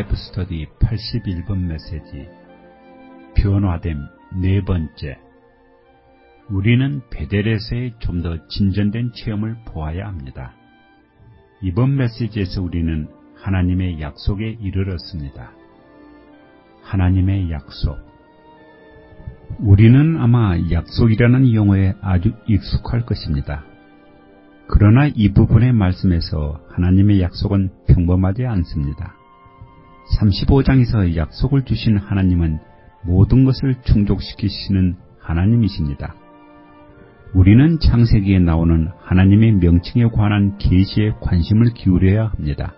바이블 스터디 81번 메시지 변화됨 네 번째. 우리는 베델에서의 좀 더 진전된 체험을 보아야 합니다. 이번 메시지에서 우리는 하나님의 약속에 이르렀습니다. 하나님의 약속. 우리는 아마 약속이라는 용어에 아주 익숙할 것입니다. 그러나 이 부분의 말씀에서 하나님의 약속은 평범하지 않습니다. 35장에서 약속을 주신 하나님은 모든 것을 충족시키시는 하나님이십니다. 우리는 창세기에 나오는 하나님의 명칭에 관한 계시에 관심을 기울여야 합니다.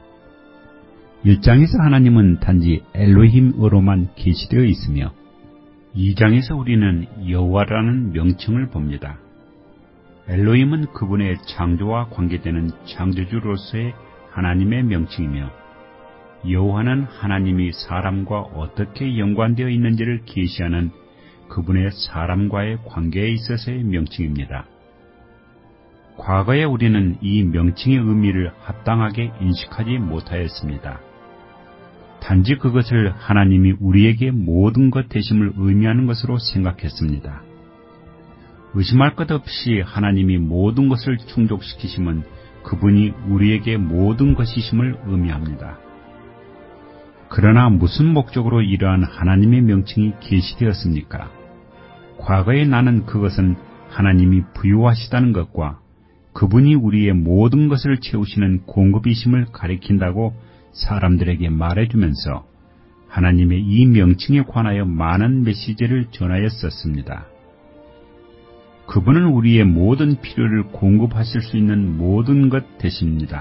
1장에서 하나님은 단지 엘로힘으로만 계시되어 있으며 2장에서 우리는 여호와라는 명칭을 봅니다. 엘로힘은 그분의 창조와 관계되는 창조주로서의 하나님의 명칭이며 여호와는 하나님이 사람과 어떻게 연관되어 있는지를 계시하는 그분의 사람과의 관계에 있어서의 명칭입니다. 과거에 우리는 이 명칭의 의미를 합당하게 인식하지 못하였습니다. 단지 그것을 하나님이 우리에게 모든 것 되심을 의미하는 것으로 생각했습니다. 의심할 것 없이 하나님이 모든 것을 충족시키심은 그분이 우리에게 모든 것이심을 의미합니다. 그러나 무슨 목적으로 이러한 하나님의 명칭이 계시되었습니까? 과거에 나는 그것은 하나님이 부유하시다는 것과 그분이 우리의 모든 것을 채우시는 공급이심을 가리킨다고 사람들에게 말해주면서 하나님의 이 명칭에 관하여 많은 메시지를 전하였었습니다. 그분은 우리의 모든 필요를 공급하실 수 있는 모든 것 되십니다.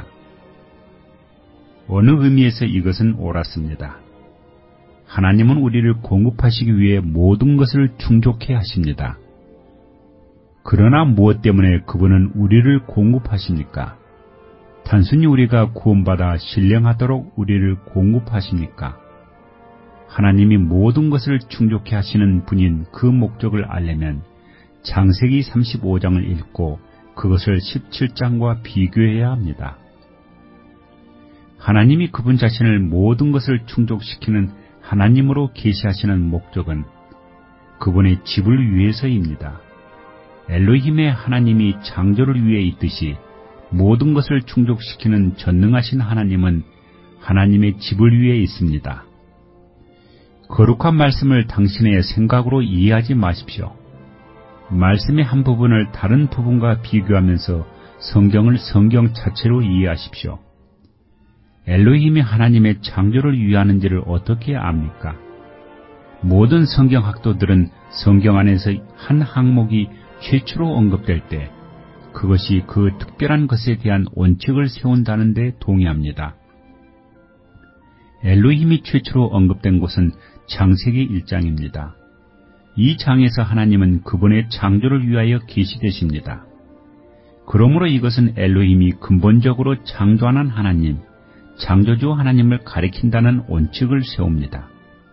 어느 의미에서 이것은 옳았습니다. 하나님은 우리를 공급하시기 위해 모든 것을 충족해 하십니다. 그러나 무엇 때문에 그분은 우리를 공급하십니까? 단순히 우리가 구원받아 신령하도록 우리를 공급하십니까? 하나님이 모든 것을 충족해 하시는 분인 그 목적을 알려면 창세기 35장을 읽고 그것을 17장과 비교해야 합니다. 하나님이 그분 자신을 모든 것을 충족시키는 하나님으로 계시하시는 목적은 그분의 집을 위해서입니다. 엘로힘의 하나님이 창조를 위해 있듯이 모든 것을 충족시키는 전능하신 하나님은 하나님의 집을 위해 있습니다. 거룩한 말씀을 당신의 생각으로 이해하지 마십시오. 말씀의 한 부분을 다른 부분과 비교하면서 성경을 성경 자체로 이해하십시오. 엘로힘이 하나님의 창조를 위하는지를 어떻게 압니까? 모든 성경학도들은 성경 안에서 한 항목이 최초로 언급될 때 그것이 그 특별한 것에 대한 원칙을 세운다는 데 동의합니다. 엘로힘이 최초로 언급된 곳은 창세기 1장입니다. 이 장에서 하나님은 그분의 창조를 위하여 계시되십니다. 그러므로 이것은 엘로힘이 근본적으로 창조하는 하나님, 창조주 하나님을 가리킨다는 원칙을 세웁니다.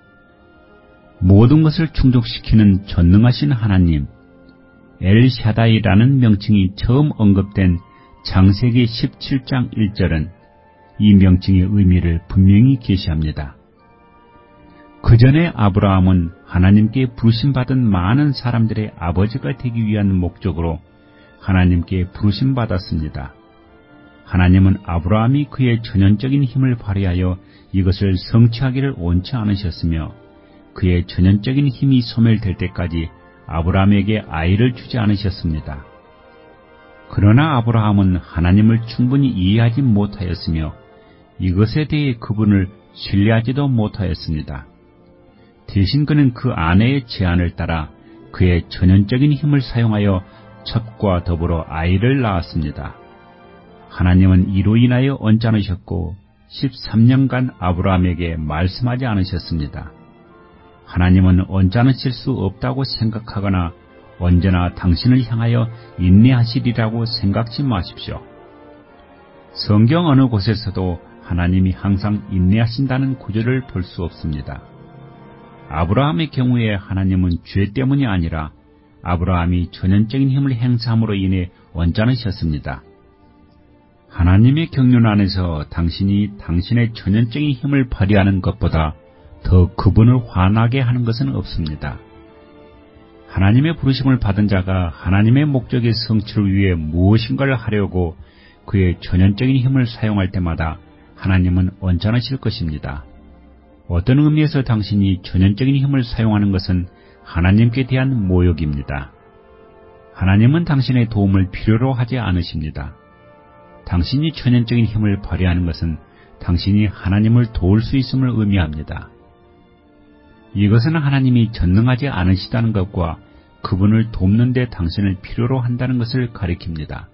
모든 것을 충족시키는 전능하신 하나님, 엘샤다이라는 명칭이 처음 언급된 창세기 17장 1절은 이 명칭의 의미를 분명히 계시합니다. 그 전에 아브라함은 하나님께 부르심받은 많은 사람들의 아버지가 되기 위한 목적으로 하나님께 부르심받았습니다. 하나님은 아브라함이 그의 전연적인 힘을 발휘하여 이것을 성취하기를 원치 않으셨으며 그의 전연적인 힘이 소멸될 때까지 아브라함에게 아이를 주지 않으셨습니다. 그러나 아브라함은 하나님을 충분히 이해하지 못하였으며 이것에 대해 그분을 신뢰하지도 못하였습니다. 대신 그는 그 아내의 제안을 따라 그의 전연적인 힘을 사용하여 첩과 더불어 아이를 낳았습니다. 하나님은 이로 인하여 언짢으셨고 13년간 아브라함에게 말씀하지 않으셨습니다. 하나님은 언짢으실 수 없다고 생각하거나 언제나 당신을 향하여 인내하시리라고 생각지 마십시오. 성경 어느 곳에서도 하나님이 항상 인내하신다는 구절을 볼 수 없습니다. 아브라함의 경우에 하나님은 죄 때문이 아니라 아브라함이 전연적인 힘을 행사함으로 인해 언짢으셨습니다. 하나님의 경륜 안에서 당신이 당신의 전연적인 힘을 발휘하는 것보다 더 그분을 화나게 하는 것은 없습니다. 하나님의 부르심을 받은 자가 하나님의 목적의 성취를 위해 무엇인가를 하려고 그의 전연적인 힘을 사용할 때마다 하나님은 언짢으실 것입니다. 어떤 의미에서 당신이 전연적인 힘을 사용하는 것은 하나님께 대한 모욕입니다. 하나님은 당신의 도움을 필요로 하지 않으십니다. 당신이 전연적인 힘을 발휘하는 것은 당신이 하나님을 도울 수 있음을 의미합니다. 이것은 하나님이 전능하지 않으시다는 것과 그분을 돕는 데 당신을 필요로 한다는 것을 가리킵니다.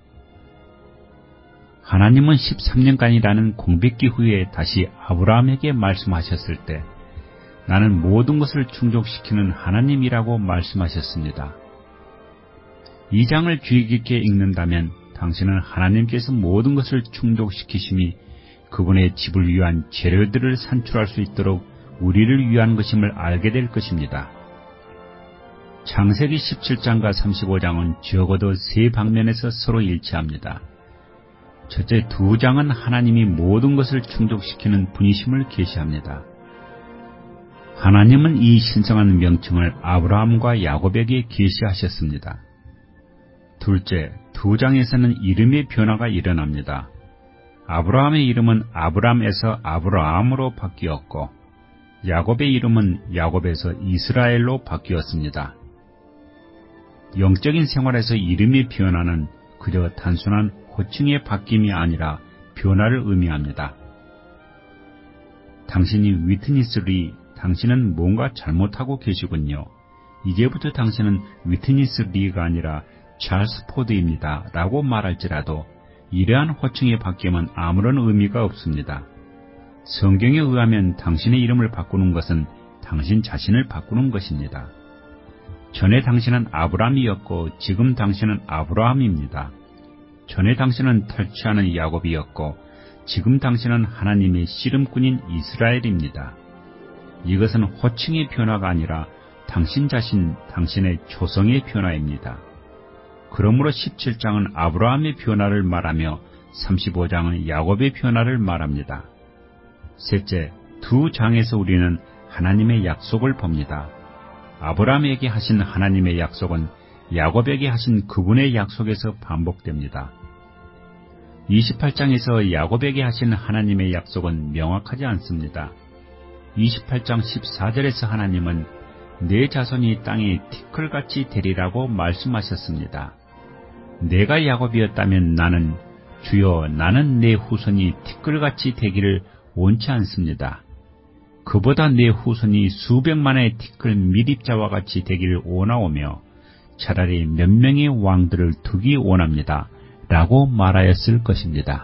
하나님은 13년간이라는 공백기 후에 다시 아브라함에게 말씀하셨을 때 나는 모든 것을 충족시키는 하나님이라고 말씀하셨습니다. 이 장을 주의 깊게 읽는다면 당신은 하나님께서 모든 것을 충족시키심이 그분의 집을 위한 재료들을 산출할 수 있도록 우리를 위한 것임을 알게 될 것입니다. 창세기 17장과 35장은 적어도 세 방면에서 서로 일치합니다. 첫째, 두 장은 하나님이 모든 것을 충족시키는 분이심을 계시합니다. 하나님은 이 신성한 명칭을 아브라함과 야곱에게 계시하셨습니다. 둘째, 두 장에서는 이름의 변화가 일어납니다. 아브라함의 이름은 아브람에서 아브라함으로 바뀌었고 야곱의 이름은 야곱에서 이스라엘로 바뀌었습니다. 영적인 생활에서 이름의 변화는 그저 단순한 호칭의 바뀜이 아니라 변화를 의미합니다. 당신이 위트니스리, 당신은 뭔가 잘못하고 계시군요. 이제부터 당신은 위트니스 리가 아니라 찰스 포드입니다. 라고 말할지라도 이러한 호칭의 바뀜은 아무런 의미가 없습니다. 성경에 의하면 당신의 이름을 바꾸는 것은 당신 자신을 바꾸는 것입니다. 전에 당신은 아브람이었고 지금 당신은 아브라함입니다. 전에 당신은 탈취하는 야곱이었고 지금 당신은 하나님의 씨름꾼인 이스라엘입니다. 이것은 호칭의 변화가 아니라 당신 자신, 당신의 초성의 변화입니다. 그러므로 17장은 아브라함의 변화를 말하며 35장은 야곱의 변화를 말합니다. 셋째, 두 장에서 우리는 하나님의 약속을 봅니다. 아브라함에게 하신 하나님의 약속은 야곱에게 하신 그분의 약속에서 반복됩니다. 28장에서 야곱에게 하신 하나님의 약속은 명확하지 않습니다. 28장 14절에서 하나님은 내 자손이 땅에 티끌같이 되리라고 말씀하셨습니다. 내가 야곱이었다면 나는 주여 나는 내 후손이 티끌같이 되기를 원치 않습니다. 그보다 내 후손이 수백만의 티끌 미립자와 같이 되기를 원하오며 차라리 몇 명의 왕들을 두기 원합니다. 라고 말하였을 것입니다.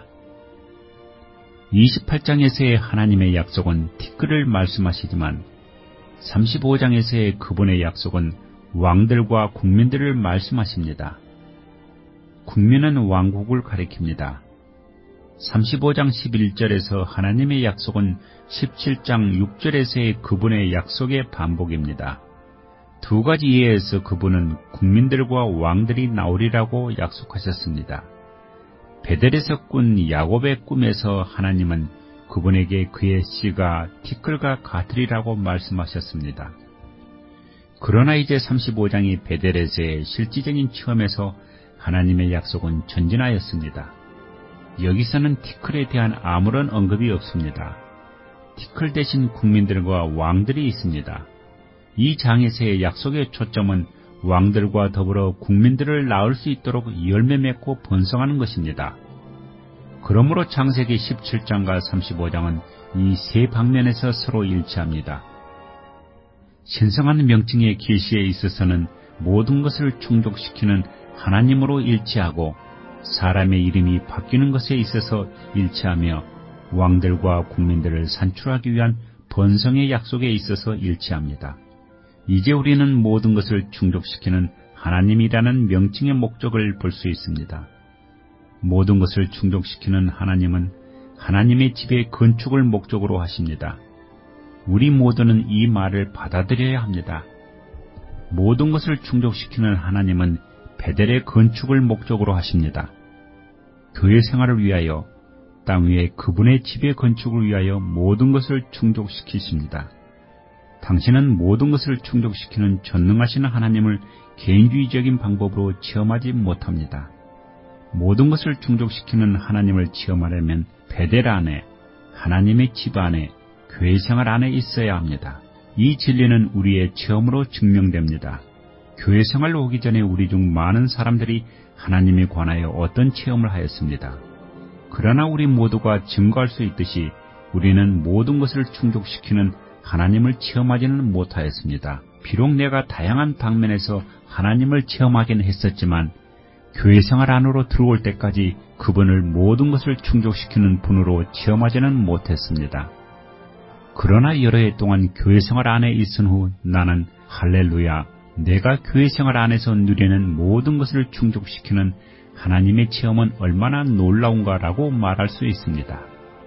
28장에서의 하나님의 약속은 티끌을 말씀하시지만 35장에서의 그분의 약속은 왕들과 국민들을 말씀하십니다. 국민은 왕국을 가리킵니다. 35장 11절에서 하나님의 약속은 17장 6절에서의 그분의 약속의 반복입니다. 두 가지 예에서 그분은 국민들과 왕들이 나오리라고 약속하셨습니다. 베델에서 꾼 야곱의 꿈에서 하나님은 그분에게 그의 씨가 티끌과 같으리라고 말씀하셨습니다. 그러나 이제 35장이 베델에서의 실질적인 체험에서 하나님의 약속은 전진하였습니다. 여기서는 티끌에 대한 아무런 언급이 없습니다. 티끌 대신 국민들과 왕들이 있습니다. 이 장에서의 약속의 초점은 왕들과 더불어 국민들을 낳을 수 있도록 열매 맺고 번성하는 것입니다. 그러므로 창세기 17장과 35장은 이 세 방면에서 서로 일치합니다. 신성한 명칭의 계시에 있어서는 모든 것을 충족시키는 하나님으로 일치하고 사람의 이름이 바뀌는 것에 있어서 일치하며 왕들과 국민들을 산출하기 위한 번성의 약속에 있어서 일치합니다. 이제 우리는 모든 것을 충족시키는 하나님이라는 명칭의 목적을 볼 수 있습니다. 모든 것을 충족시키는 하나님은 하나님의 집의 건축을 목적으로 하십니다. 우리 모두는 이 말을 받아들여야 합니다. 모든 것을 충족시키는 하나님은 베델의 건축을 목적으로 하십니다. 교회 생활을 위하여 땅 위에 그분의 집의 건축을 위하여 모든 것을 충족시키십니다. 당신은 모든 것을 충족시키는 전능하신 하나님을 개인주의적인 방법으로 체험하지 못합니다. 모든 것을 충족시키는 하나님을 체험하려면 베델 안에, 하나님의 집 안에, 교회 생활 안에 있어야 합니다. 이 진리는 우리의 체험으로 증명됩니다. 교회 생활로 오기 전에 우리 중 많은 사람들이 하나님에 관하여 어떤 체험을 하였습니다. 그러나 우리 모두가 증거할 수 있듯이 우리는 모든 것을 충족시키는 하나님을 체험하지는 못하였습니다. 비록 내가 다양한 방면에서 하나님을 체험하긴 했었지만 교회 생활 안으로 들어올 때까지 그분을 모든 것을 충족시키는 분으로 체험하지는 못했습니다. 그러나 여러 해 동안 교회 생활 안에 있은 후 나는 할렐루야, 내가 교회 생활 안에서 누리는 모든 것을 충족시키는 하나님의 체험은 얼마나 놀라운가라고 말할 수 있습니다.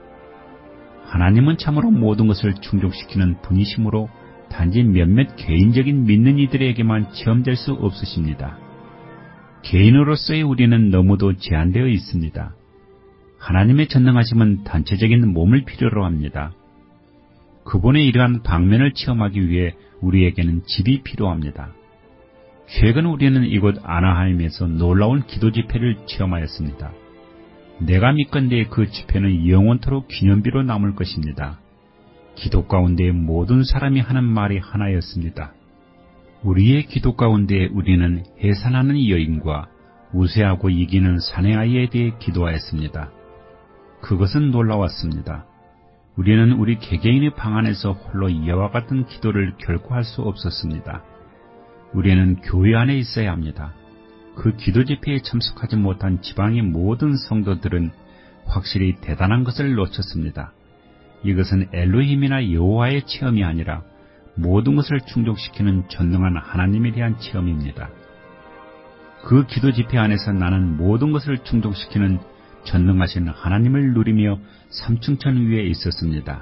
하나님은 참으로 모든 것을 충족시키는 분이시므로 단지 몇몇 개인적인 믿는 이들에게만 체험될 수 없으십니다. 개인으로서의 우리는 너무도 제한되어 있습니다. 하나님의 전능하심은 단체적인 몸을 필요로 합니다. 그분의 이러한 방면을 체험하기 위해 우리에게는 집이 필요합니다. 최근 우리는 이곳 아나하임에서 놀라운 기도 집회를 체험하였습니다. 내가 믿건대 그 집회는 영원토록 기념비로 남을 것입니다. 기도 가운데 모든 사람이 하는 말이 하나였습니다. 우리의 기도 가운데 우리는 해산하는 여인과 우세하고 이기는 사내아이에 대해 기도하였습니다. 그것은 놀라웠습니다. 우리는 우리 개개인의 방 안에서 홀로 이와 같은 기도를 결코 할 수 없었습니다. 우리는 교회 안에 있어야 합니다. 그 기도 집회에 참석하지 못한 지방의 모든 성도들은 확실히 대단한 것을 놓쳤습니다. 이것은 엘로힘이나 여호와의 체험이 아니라 모든 것을 충족시키는 전능한 하나님에 대한 체험입니다. 그 기도 집회 안에서 나는 모든 것을 충족시키는 전능하신 하나님을 누리며 삼층천 위에 있었습니다.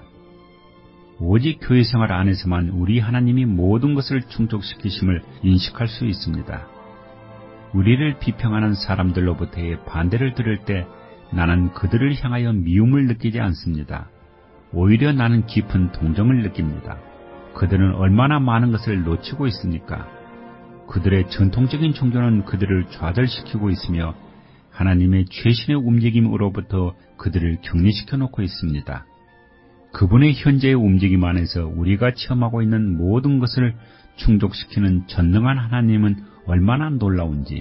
오직 교회 생활 안에서만 우리 하나님이 모든 것을 충족시키심을 인식할 수 있습니다. 우리를 비평하는 사람들로부터의 반대를 들을 때 나는 그들을 향하여 미움을 느끼지 않습니다. 오히려 나는 깊은 동정을 느낍니다. 그들은 얼마나 많은 것을 놓치고 있습니까? 그들의 전통적인 종교는 그들을 좌절시키고 있으며 하나님의 최신의 움직임으로부터 그들을 격리시켜 놓고 있습니다. 그분의 현재의 움직임 안에서 우리가 체험하고 있는 모든 것을 충족시키는 전능한 하나님은 얼마나 놀라운지.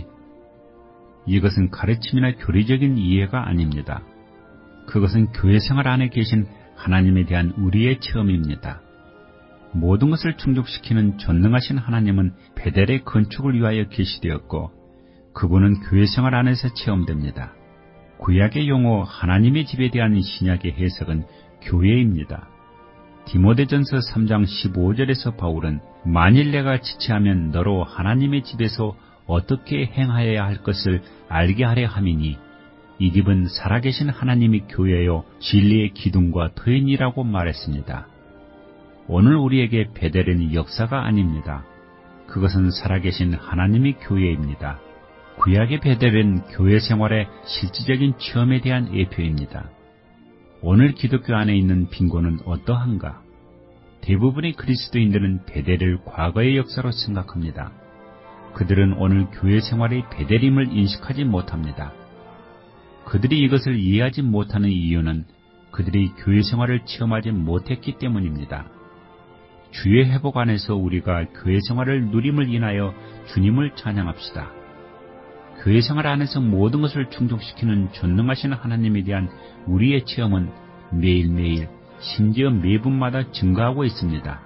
이것은 가르침이나 교리적인 이해가 아닙니다. 그것은 교회 생활 안에 계신 하나님에 대한 우리의 체험입니다. 모든 것을 충족시키는 전능하신 하나님은 베델의 건축을 위하여 계시되었고 그분은 교회 생활 안에서 체험됩니다. 구약의 용어 하나님의 집에 대한 신약의 해석은 교회입니다. 디모데전서 3장 15절에서 바울은 만일 내가 지체하면 너로 하나님의 집에서 어떻게 행하여야 할 것을 알게 하려 함이니 이 집은 살아계신 하나님의 교회요 진리의 기둥과 터인이라고 말했습니다. 오늘 우리에게 베델은 역사가 아닙니다. 그것은 살아계신 하나님의 교회입니다. 구약의 베델은 교회 생활의 실질적인 체험에 대한 예표입니다. 오늘 기독교 안에 있는 빈곤은 어떠한가? 대부분의 그리스도인들은 베델을 과거의 역사로 생각합니다. 그들은 오늘 교회 생활의 베델임을 인식하지 못합니다. 그들이 이것을 이해하지 못하는 이유는 그들이 교회 생활을 체험하지 못했기 때문입니다. 주의 회복 안에서 우리가 교회 생활을 누림을 인하여 주님을 찬양합시다. 교회 생활 안에서 모든 것을 충족시키는 전능하신 하나님에 대한 우리의 체험은 매일매일 심지어 매분마다 증가하고 있습니다.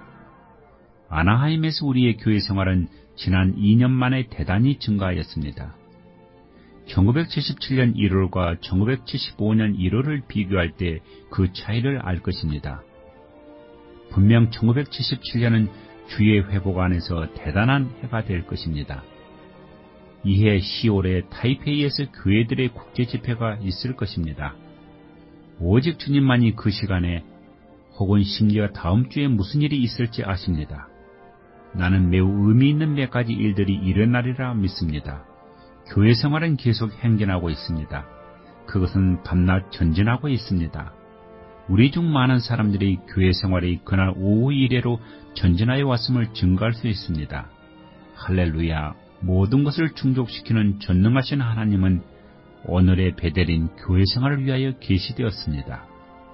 아나하임에서 우리의 교회 생활은 지난 2년 만에 대단히 증가하였습니다. 1977년 1월과 1975년 1월을 비교할 때 그 차이를 알 것입니다. 분명 1977년은 주의 회복 안에서 대단한 해가 될 것입니다. 이해 10월에 타이페이에서 교회들의 국제 집회가 있을 것입니다. 오직 주님만이 그 시간에 혹은 심지어 다음 주에 무슨 일이 있을지 아십니다. 나는 매우 의미 있는 몇 가지 일들이 일어나리라 믿습니다. 교회 생활은 계속 행진하고 있습니다. 그것은 밤낮 전진하고 있습니다. 우리 중 많은 사람들이 교회 생활이 그날 오후 이래로 전진하여 왔음을 증거할 수 있습니다. 할렐루야! 모든 것을 충족시키는 전능하신 하나님은 오늘의 베델인 교회 생활을 위하여 계시되었습니다.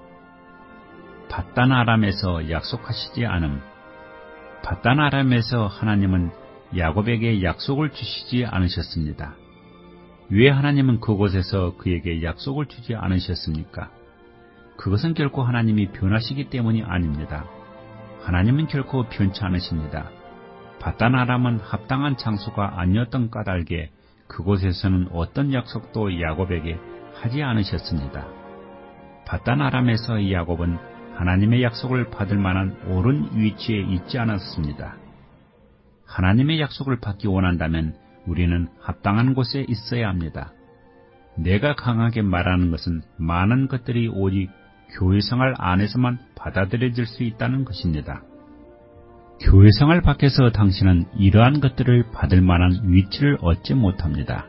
밧단 아람에서 약속하시지 않음. 밧단 아람에서 하나님은 야곱에게 약속을 주시지 않으셨습니다. 왜 하나님은 그곳에서 그에게 약속을 주지 않으셨습니까? 그것은 결코 하나님이 변하시기 때문이 아닙니다. 하나님은 결코 변치 않으십니다. 밧단 아람은 합당한 장소가 아니었던 까닭에 그곳에서는 어떤 약속도 야곱에게 하지 않으셨습니다. 밧단 아람에서 야곱은 하나님의 약속을 받을 만한 옳은 위치에 있지 않았습니다. 하나님의 약속을 받기 원한다면 우리는 합당한 곳에 있어야 합니다. 내가 강하게 말하는 것은 많은 것들이 오직 교회생활 안에서만 받아들여질 수 있다는 것입니다. 교회생활 밖에서 당신은 이러한 것들을 받을 만한 위치를 얻지 못합니다.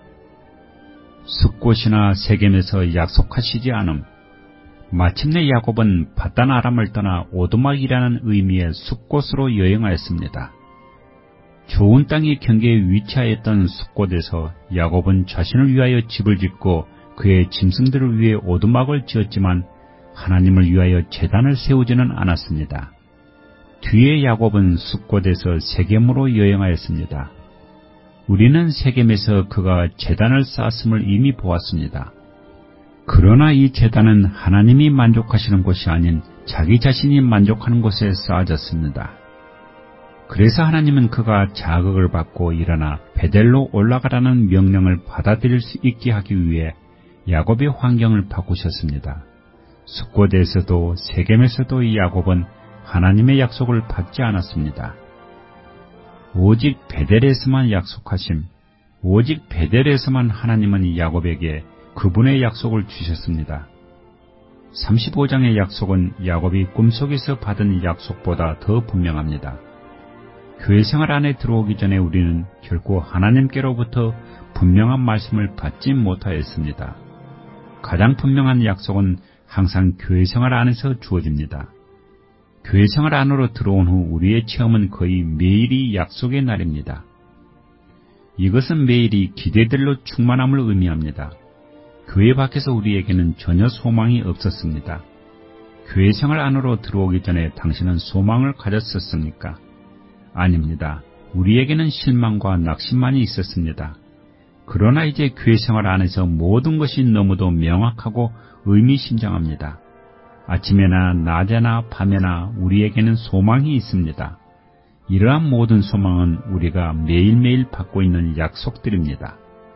숫곳이나 세겜에서 약속하시지 않음. 마침내 야곱은 밧단 아람을 떠나 오두막이라는 의미의 숫곳으로 여행하였습니다. 좋은 땅이 경계에 위치하였던 숫곳에서 야곱은 자신을 위하여 집을 짓고 그의 짐승들을 위해 오두막을 지었지만 하나님을 위하여 제단을 세우지는 않았습니다. 뒤에 야곱은 숫곳에서 세겜으로 여행하였습니다. 우리는 세겜에서 그가 제단을 쌓았음을 이미 보았습니다. 그러나 이 제단은 하나님이 만족하시는 곳이 아닌 자기 자신이 만족하는 곳에 쌓아졌습니다. 그래서 하나님은 그가 자극을 받고 일어나 베델로 올라가라는 명령을 받아들일 수 있게 하기 위해 야곱의 환경을 바꾸셨습니다. 숫곳에서도 세겜에서도 야곱은 하나님의 약속을 받지 않았습니다. 오직 베델에서만 약속하심, 오직 베델에서만 하나님은 야곱에게 그분의 약속을 주셨습니다. 35장의 약속은 야곱이 꿈속에서 받은 약속보다 더 분명합니다. 교회 생활 안에 들어오기 전에 우리는 결코 하나님께로부터 분명한 말씀을 받지 못하였습니다. 가장 분명한 약속은 항상 교회 생활 안에서 주어집니다. 교회 생활 안으로 들어온 후 우리의 체험은 거의 매일이 약속의 날입니다. 이것은 매일이 기대들로 충만함을 의미합니다. 교회 밖에서 우리에게는 전혀 소망이 없었습니다. 교회 생활 안으로 들어오기 전에 당신은 소망을 가졌었습니까? 아닙니다. 우리에게는 실망과 낙심만이 있었습니다. 그러나 이제 교회 생활 안에서 모든 것이 너무도 명확하고 의미심장합니다. 아침에나 낮에나 밤에나 우리에게는 소망이 있습니다. 이러한 모든 소망은 우리가 매일매일 받고 있는 약속들입니다.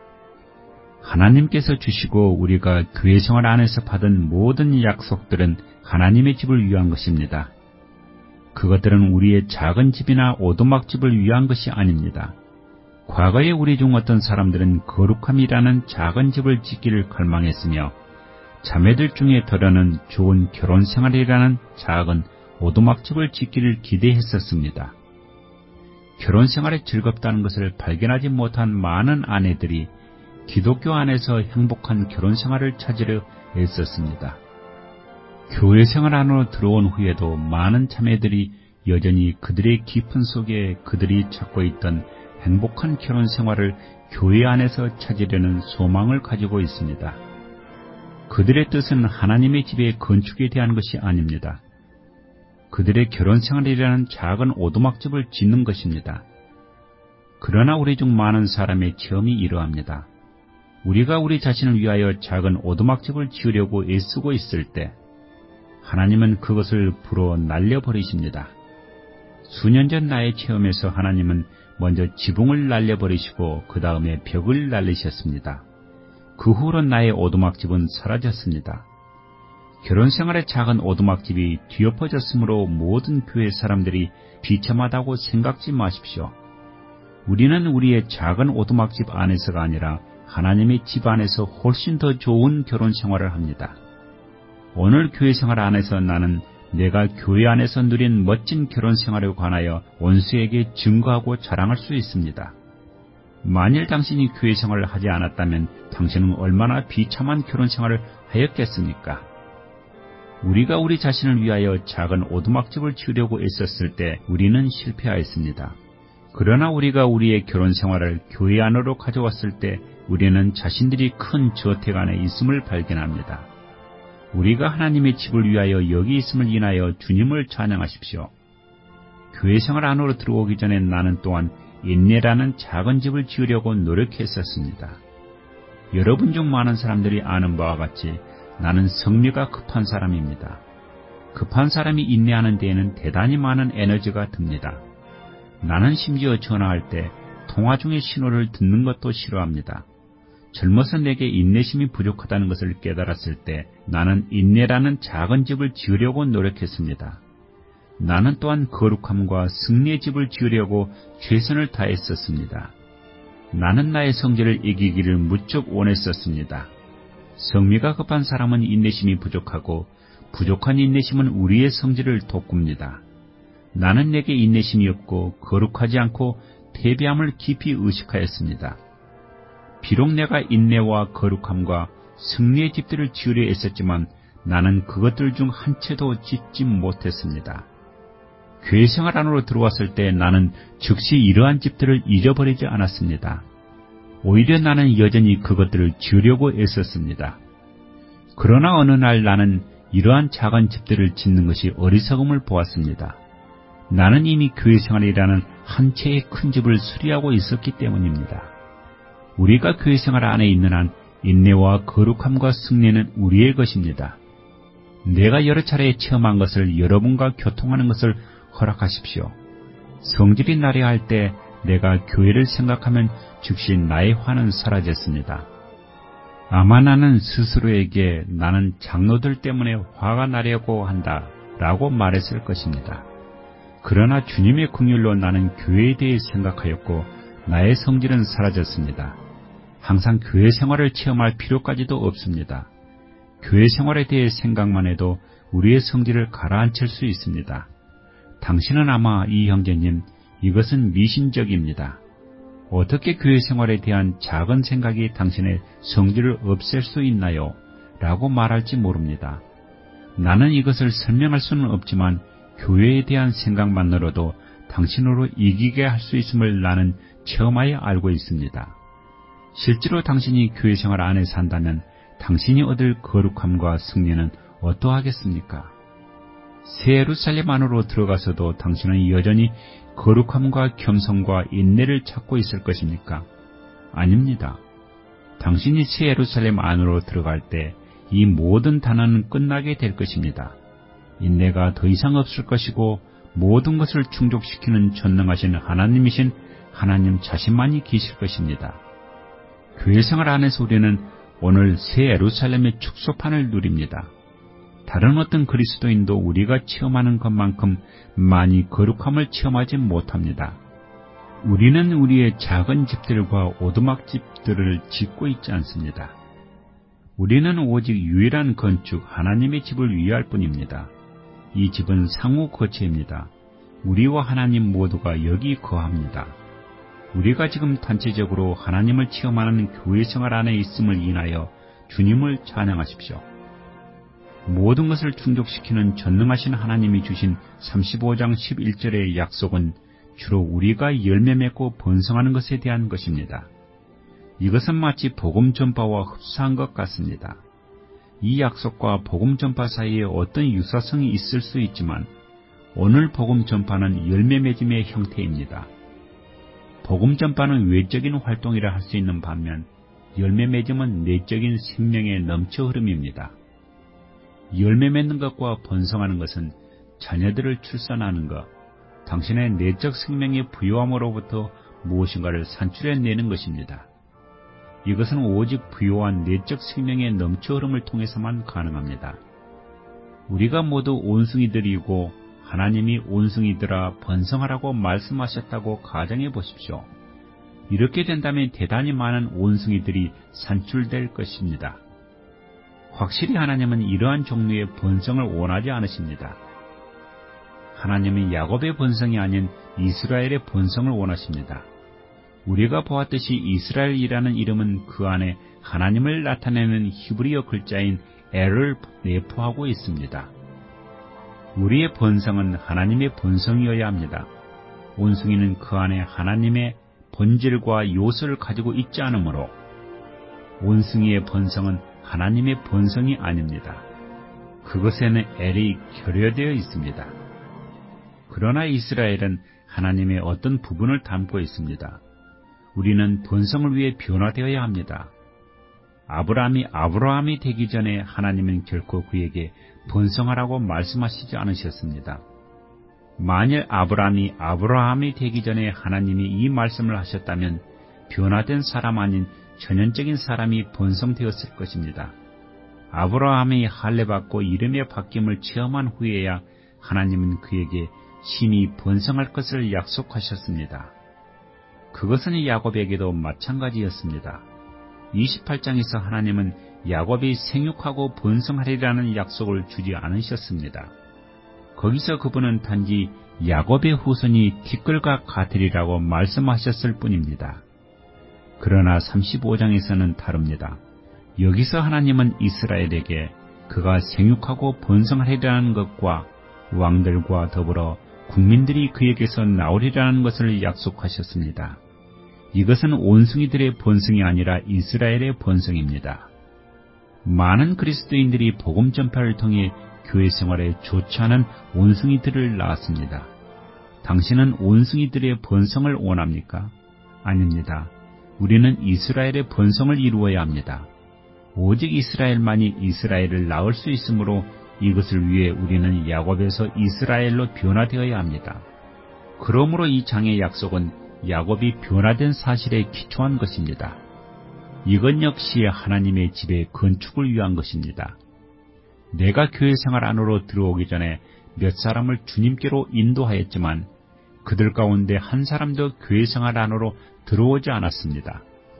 하나님께서 주시고 우리가 교회 생활 안에서 받은 모든 약속들은 하나님의 집을 위한 것입니다. 그것들은 우리의 작은 집이나 오두막집을 위한 것이 아닙니다. 과거에 우리 중 어떤 사람들은 거룩함이라는 작은 집을 짓기를 갈망했으며 자매들 중에 더러는 좋은 결혼 생활이라는 작은 오두막집을 짓기를 기대했었습니다. 결혼 생활이 즐겁다는 것을 발견하지 못한 많은 아내들이 기독교 안에서 행복한 결혼 생활을 찾으려 애썼습니다. 교회 생활 안으로 들어온 후에도 많은 자매들이 여전히 그들의 깊은 속에 그들이 찾고 있던 행복한 결혼 생활을 교회 안에서 찾으려는 소망을 가지고 있습니다. 그들의 뜻은 하나님의 집의 건축에 대한 것이 아닙니다. 그들의 결혼 생활이라는 작은 오두막집을 짓는 것입니다. 그러나 우리 중 많은 사람의 체험이 이러합니다. 우리가 우리 자신을 위하여 작은 오두막집을 지으려고 애쓰고 있을 때 하나님은 그것을 불어 날려버리십니다. 수년 전 나의 체험에서 하나님은 먼저 지붕을 날려버리시고 그 다음에 벽을 날리셨습니다. 그 후로 나의 오두막집은 사라졌습니다. 결혼생활의 작은 오두막집이 뒤엎어졌으므로 모든 교회 사람들이 비참하다고 생각지 마십시오. 우리는 우리의 작은 오두막집 안에서가 아니라 하나님의 집 안에서 훨씬 더 좋은 결혼생활을 합니다. 오늘 교회생활 안에서 나는 내가 교회 안에서 누린 멋진 결혼생활에 관하여 원수에게 증거하고 자랑할 수 있습니다. 만일 당신이 교회 생활을 하지 않았다면 당신은 얼마나 비참한 결혼 생활을 하였겠습니까? 우리가 우리 자신을 위하여 작은 오두막집을 지으려고 애썼을 때 우리는 실패하였습니다. 그러나 우리가 우리의 결혼 생활을 교회 안으로 가져왔을 때 우리는 자신들이 큰 저택 안에 있음을 발견합니다. 우리가 하나님의 집을 위하여 여기 있음을 인하여 주님을 찬양하십시오. 교회 생활 안으로 들어오기 전에 나는 또한 인내라는 작은 집을 지으려고 노력했었습니다. 여러분 중 많은 사람들이 아는 바와 같이 나는 성미가 급한 사람입니다. 급한 사람이 인내하는 데에는 대단히 많은 에너지가 듭니다. 나는 심지어 전화할 때 통화 중의 신호를 듣는 것도 싫어합니다. 젊어서 내게 인내심이 부족하다는 것을 깨달았을 때 나는 인내라는 작은 집을 지으려고 노력했습니다. 나는 또한 거룩함과 승리의 집을 지으려고 최선을 다했었습니다. 나는 나의 성질을 이기기를 무척 원했었습니다. 성미가 급한 사람은 인내심이 부족하고 부족한 인내심은 우리의 성질을 돋굽니다. 나는 내게 인내심이 없고 거룩하지 않고 패배함을 깊이 의식하였습니다. 비록 내가 인내와 거룩함과 승리의 집들을 지으려 했었지만 나는 그것들 중 한 채도 짓지 못했습니다. 교회 생활 안으로 들어왔을 때 나는 즉시 이러한 집들을 잊어버리지 않았습니다. 오히려 나는 여전히 그것들을 지으려고 애썼습니다. 그러나 어느 날 나는 이러한 작은 집들을 짓는 것이 어리석음을 보았습니다. 나는 이미 교회 생활이라는 한 채의 큰 집을 수리하고 있었기 때문입니다. 우리가 교회 생활 안에 있는 한 인내와 거룩함과 승리는 우리의 것입니다. 내가 여러 차례 체험한 것을 여러분과 교통하는 것을 허락하십시오. 성질이 나려 할 때 내가 교회를 생각하면 즉시 나의 화는 사라졌습니다. 아마 나는 스스로에게 나는 장로들 때문에 화가 나려고 한다 라고 말했을 것입니다. 그러나 주님의 긍휼로 나는 교회에 대해 생각하였고 나의 성질은 사라졌습니다. 항상 교회 생활을 체험할 필요까지도 없습니다. 교회 생활에 대해 생각만 해도 우리의 성질을 가라앉힐 수 있습니다. 당신은 아마 이 형제님, 이것은 미신적입니다. 어떻게 교회 생활에 대한 작은 생각이 당신의 성질을 없앨 수 있나요? 라고 말할지 모릅니다. 나는 이것을 설명할 수는 없지만 교회에 대한 생각만으로도 당신으로 이기게 할 수 있음을 나는 체험하여 알고 있습니다. 실제로 당신이 교회 생활 안에 산다면 당신이 얻을 거룩함과 승리는 어떠하겠습니까? 새 예루살렘 안으로 들어가서도 당신은 여전히 거룩함과 겸손과 인내를 찾고 있을 것입니까? 아닙니다. 당신이 새 예루살렘 안으로 들어갈 때 이 모든 단어는 끝나게 될 것입니다. 인내가 더 이상 없을 것이고 모든 것을 충족시키는 전능하신 하나님이신 하나님 자신만이 계실 것입니다. 교회 생활 안에서 우리는 오늘 새 예루살렘의 축소판을 누립니다. 다른 어떤 그리스도인도 우리가 체험하는 것만큼 많이 거룩함을 체험하지 못합니다. 우리는 우리의 작은 집들과 오두막 집들을 짓고 있지 않습니다. 우리는 오직 유일한 건축 하나님의 집을 위할 뿐입니다. 이 집은 상호 거처입니다. 우리와 하나님 모두가 여기 거합니다. 우리가 지금 단체적으로 하나님을 체험하는 교회 생활 안에 있음을 인하여 주님을 찬양하십시오. 모든 것을 충족시키는 전능하신 하나님이 주신 35장 11절의 약속은 주로 우리가 열매 맺고 번성하는 것에 대한 것입니다. 이것은 마치 복음 전파와 흡사한 것 같습니다. 이 약속과 복음 전파 사이에 어떤 유사성이 있을 수 있지만 오늘 복음 전파는 열매 맺음의 형태입니다. 복음 전파는 외적인 활동이라 할 수 있는 반면 열매 맺음은 내적인 생명의 넘쳐 흐름입니다. 열매 맺는 것과 번성하는 것은 자녀들을 출산하는 것, 당신의 내적 생명의 부요함으로부터 무엇인가를 산출해내는 것입니다. 이것은 오직 부요한 내적 생명의 넘쳐 흐름을 통해서만 가능합니다. 우리가 모두 온숭이들이고 하나님이 온숭이들아 번성하라고 말씀하셨다고 가정해 보십시오. 이렇게 된다면 대단히 많은 온숭이들이 산출될 것입니다. 확실히 하나님은 이러한 종류의 번성을 원하지 않으십니다. 하나님은 야곱의 번성이 아닌 이스라엘의 번성을 원하십니다. 우리가 보았듯이 이스라엘이라는 이름은 그 안에 하나님을 나타내는 히브리어 글자인 엘을 내포하고 있습니다. 우리의 본성은 하나님의 본성이어야 합니다. 원숭이는 그 안에 하나님의 본질과 요소를 가지고 있지 않으므로 원숭이의 본성은 하나님의 본성이 아닙니다. 그것에는 엘이 결여되어 있습니다. 그러나 이스라엘은 하나님의 어떤 부분을 담고 있습니다. 우리는 본성을 위해 변화되어야 합니다. 아브라함이 되기 전에 하나님은 결코 그에게 본성하라고 말씀하시지 않으셨습니다. 만일 아브라함이 되기 전에 하나님이 이 말씀을 하셨다면 변화된 사람 아닌 전형적인 사람이 본성되었을 것입니다. 아브라함이 할례받고 이름의 바뀜을 체험한 후에야 하나님은 그에게 신이 번성할 것을 약속하셨습니다. 그것은 야곱에게도 마찬가지였습니다. 28장에서 하나님은 야곱이 생육하고 번성하리라는 약속을 주지 않으셨습니다. 거기서 그분은 단지 야곱의 후손이 티끌과 같으리라고 말씀하셨을 뿐입니다. 그러나 35장에서는 다릅니다. 여기서 하나님은 이스라엘에게 그가 생육하고 번성하리라는 것과 왕들과 더불어 국민들이 그에게서 나오리라는 것을 약속하셨습니다. 이것은 원숭이들의 본성이 아니라 이스라엘의 본성입니다. 많은 그리스도인들이 복음 전파를 통해 교회 생활에 좋지 않은 원숭이들을 낳았습니다. 당신은 원숭이들의 본성을 원합니까? 아닙니다. 우리는 이스라엘의 본성을 이루어야 합니다. 오직 이스라엘만이 이스라엘을 낳을 수 있으므로 이것을 위해 우리는 야곱에서 이스라엘로 변화되어야 합니다. 그러므로 이 장의 약속은 야곱이 변화된 사실에 기초한 것입니다. 이것 역시 하나님의 집의 건축을 위한 것입니다. 내가 교회 생활 안으로 들어오기 전에 몇 사람을 주님께로 인도하였지만 그들 가운데 한 사람도 교회 생활 안으로 들어오지 않았습니다.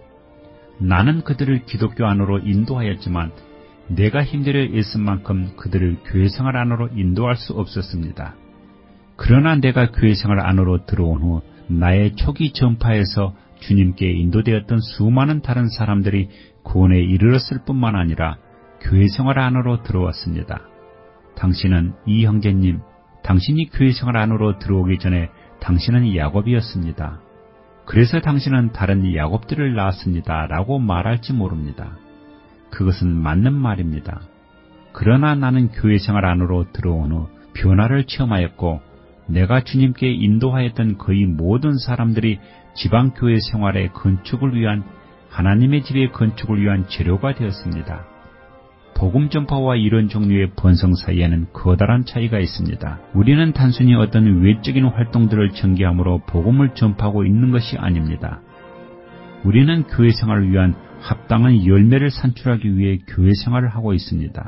나는 그들을 기독교 안으로 인도하였지만 내가 힘들어 애쓴 만큼 그들을 교회 생활 안으로 인도할 수 없었습니다. 그러나 내가 교회 생활 안으로 들어온 후 나의 초기 전파에서 주님께 인도되었던 수많은 다른 사람들이 구원에 이르렀을 뿐만 아니라 교회 생활 안으로 들어왔습니다. 당신은 이 형제님, 당신이 교회 생활 안으로 들어오기 전에 당신은 야곱이었습니다. 그래서 당신은 다른 야곱들을 낳았습니다. 라고 말할지 모릅니다. 그것은 맞는 말입니다. 그러나 나는 교회 생활 안으로 들어온 후 변화를 체험하였고 내가 주님께 인도하였던 거의 모든 사람들이 지방교회 생활의 건축을 위한 하나님의 집의 건축을 위한 재료가 되었습니다. 복음 전파와 이런 종류의 번성 사이에는 커다란 차이가 있습니다. 우리는 단순히 어떤 외적인 활동들을 전개함으로 복음을 전파하고 있는 것이 아닙니다. 우리는 교회 생활을 위한 합당한 열매를 산출하기 위해 교회 생활을 하고 있습니다.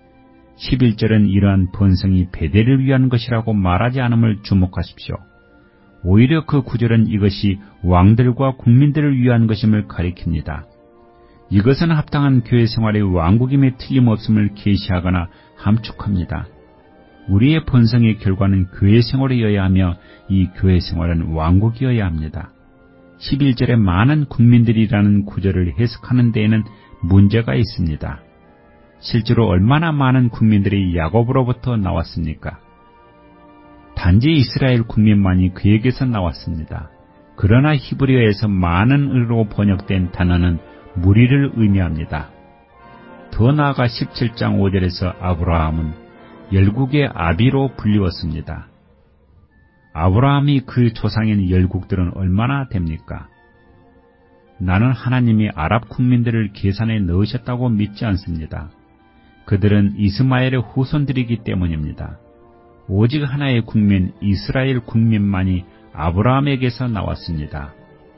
11절은 이러한 번성이 베델을 위한 것이라고 말하지 않음을 주목하십시오. 오히려 그 구절은 이것이 왕들과 국민들을 위한 것임을 가리킵니다. 이것은 합당한 교회 생활의 왕국임에 틀림없음을 계시하거나 함축합니다. 우리의 본성의 결과는 교회 생활이어야 하며 이 교회 생활은 왕국이어야 합니다. 11절에 많은 국민들이라는 구절을 해석하는 데에는 문제가 있습니다. 실제로 얼마나 많은 국민들이 야곱으로부터 나왔습니까? 단지 이스라엘 국민만이 그에게서 나왔습니다. 그러나 히브리어에서 많은으로 번역된 단어는 무리를 의미합니다. 더 나아가 17장 5절에서 아브라함은 열국의 아비로 불리웠습니다. 아브라함이 그 조상인 열국들은 얼마나 됩니까? 나는 하나님이 아랍 국민들을 계산에 넣으셨다고 믿지 않습니다. 그들은 이스마엘의 후손들이기 때문입니다. 오직 하나의 국민 이스라엘 국민만이 아브라함에게서 나왔습니다.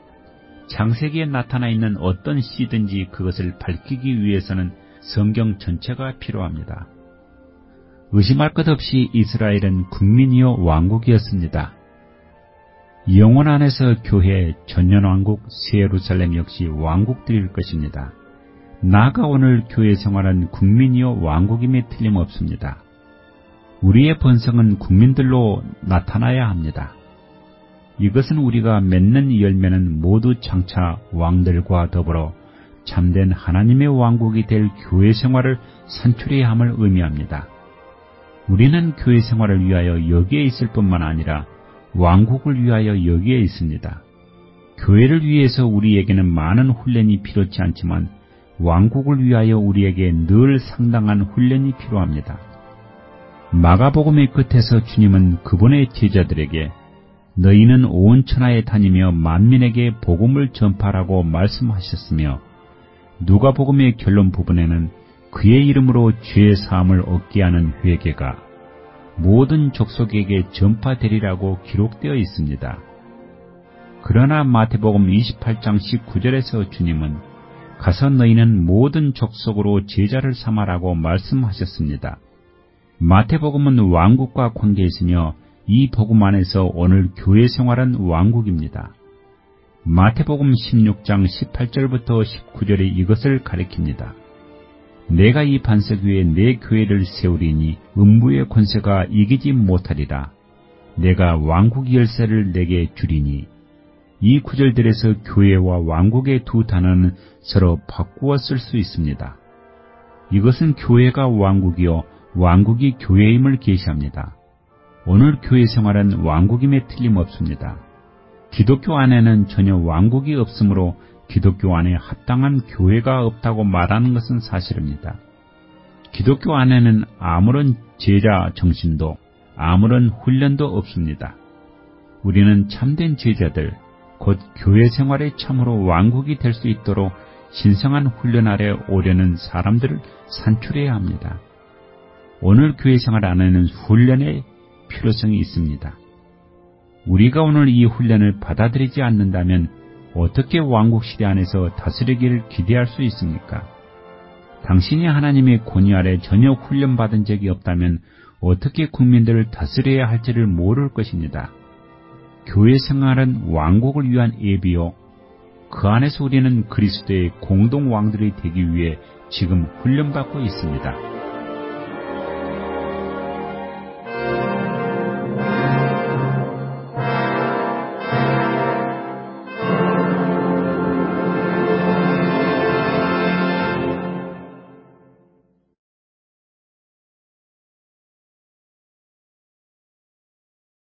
창세기에 나타나 있는 어떤 시든지 그것을 밝히기 위해서는 성경 전체가 필요합니다. 의심할 것 없이 이스라엘은 국민이요 왕국이었습니다. 영원 안에서 교회, 전년왕국, 새예루살렘 역시 왕국들일 것입니다. 나아가 오늘 교회 생활은 국민이요 왕국임에 틀림없습니다. 우리의 본성은 국민들로 나타나야 합니다. 이것은 우리가 맺는 열매는 모두 장차 왕들과 더불어 참된 하나님의 왕국이 될 교회 생활을 산출해야 함을 의미합니다. 우리는 교회 생활을 위하여 여기에 있을 뿐만 아니라 왕국을 위하여 여기에 있습니다. 교회를 위해서 우리에게는 많은 훈련이 필요치 않지만 왕국을 위하여 우리에게 늘 상당한 훈련이 필요합니다. 마가복음의 끝에서 주님은 그분의 제자들에게 너희는 온 천하에 다니며 만민에게 복음을 전파하라고 말씀하셨으며 누가복음의 결론 부분에는 그의 이름으로 죄 사함을 얻게 하는 회개가 모든 족속에게 전파되리라고 기록되어 있습니다. 그러나 마태복음 28장 19절에서 주님은 가서 너희는 모든 족속으로 제자를 삼아라고 말씀하셨습니다. 마태복음은 왕국과 관계있으며 이 복음 안에서 오늘 교회 생활은 왕국입니다. 마태복음 16장 18절부터 19절에 이것을 가리킵니다. 내가 이 반석 위에 내 교회를 세우리니 음부의 권세가 이기지 못하리라. 내가 왕국 열쇠를 내게 주리니. 이 구절들에서 교회와 왕국의 두 단어는 서로 바꾸어 쓸 수 있습니다. 이것은 교회가 왕국이요 왕국이 교회임을 계시합니다. 오늘 교회 생활은 왕국임에 틀림없습니다. 기독교 안에는 전혀 왕국이 없으므로 기독교 안에 합당한 교회가 없다고 말하는 것은 사실입니다. 기독교 안에는 아무런 제자 정신도 아무런 훈련도 없습니다. 우리는 참된 제자들, 곧 교회 생활에 참으로 왕국이 될 수 있도록 신성한 훈련 아래 오려는 사람들을 산출해야 합니다. 오늘 교회 생활 안에는 훈련의 필요성이 있습니다. 우리가 오늘 이 훈련을 받아들이지 않는다면 어떻게 왕국 시대 안에서 다스리기를 기대할 수 있습니까? 당신이 하나님의 권위 아래 전혀 훈련받은 적이 없다면 어떻게 국민들을 다스려야 할지를 모를 것입니다. 교회 생활은 왕국을 위한 예비요, 그 안에서 우리는 그리스도의 공동 왕들이 되기 위해 지금 훈련받고 있습니다.